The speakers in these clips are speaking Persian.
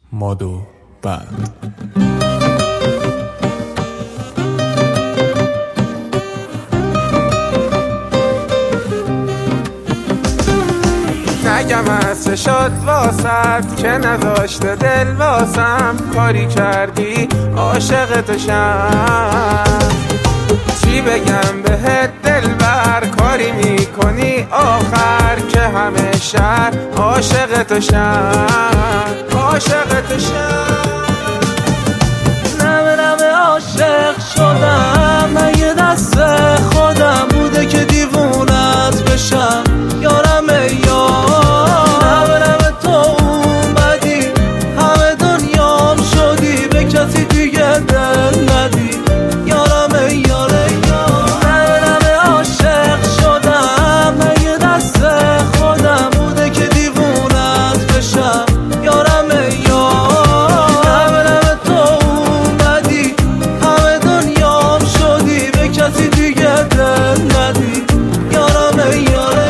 مادو بند. نگم از شد واسد که نذاشته دل واسم، کاری کردی عاشق تو شم. چی بگم بهت دلبر، کاری میکنی آخر که همه شهر عاشق تو شم، عاشق تو شم. نمه عاشق شدم، من یه دست خودم بوده که دیوونت بشم یارم یار. نمه تو اومدی همه دنیام شدی، به کسی دیگه دل ندی یارم یار. نمه عاشق شدم، من یه دست خودم بوده که دیوونت بشم یارم یار. نمه تو اومدی همه دنیام شدی، به کسی دیگه دل ندی یارم یار.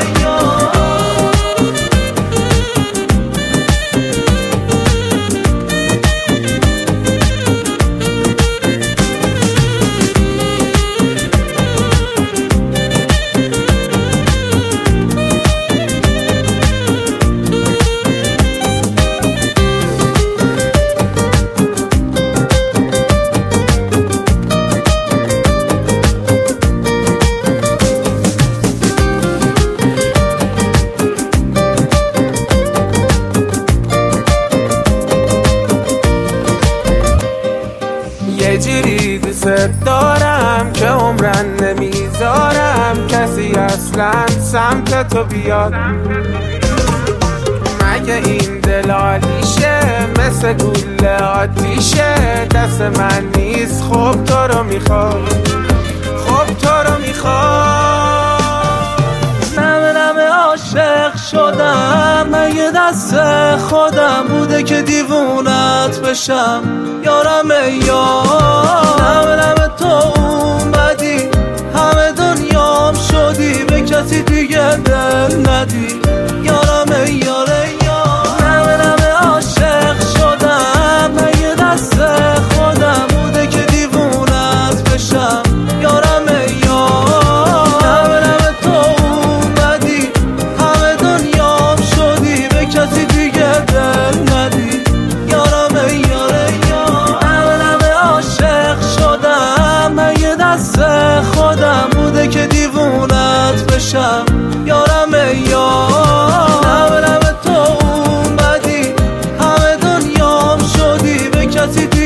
یه جوری دوست دارم که عمرن نمیذارم کسی اصلا سمت تو بیاد. مگه این دل عالیشه مثل گوله آتیشه، دست من نیست خب تو رو میخواد، خب تو رو میخواد. نمه عاشق شدم، من یه دست خودم بوده که دیوونت بشم یارم یار. نمه تو اومدی همه دنیام شدی، به کسی دیگه دل ندی یارم یار. نمه عاشق شدم، من یه دست خودم بوده که دیوونت بشم یارم یار. نمه تو اومدی همه دنیام شدی، به کسی دیگه دل ندی یارم یار. نمه عاشق شدم، من یه دست خودم بوده که دیوونت بشم یارم یار. نمه تو اومدی همه دنیام شدی، به کسی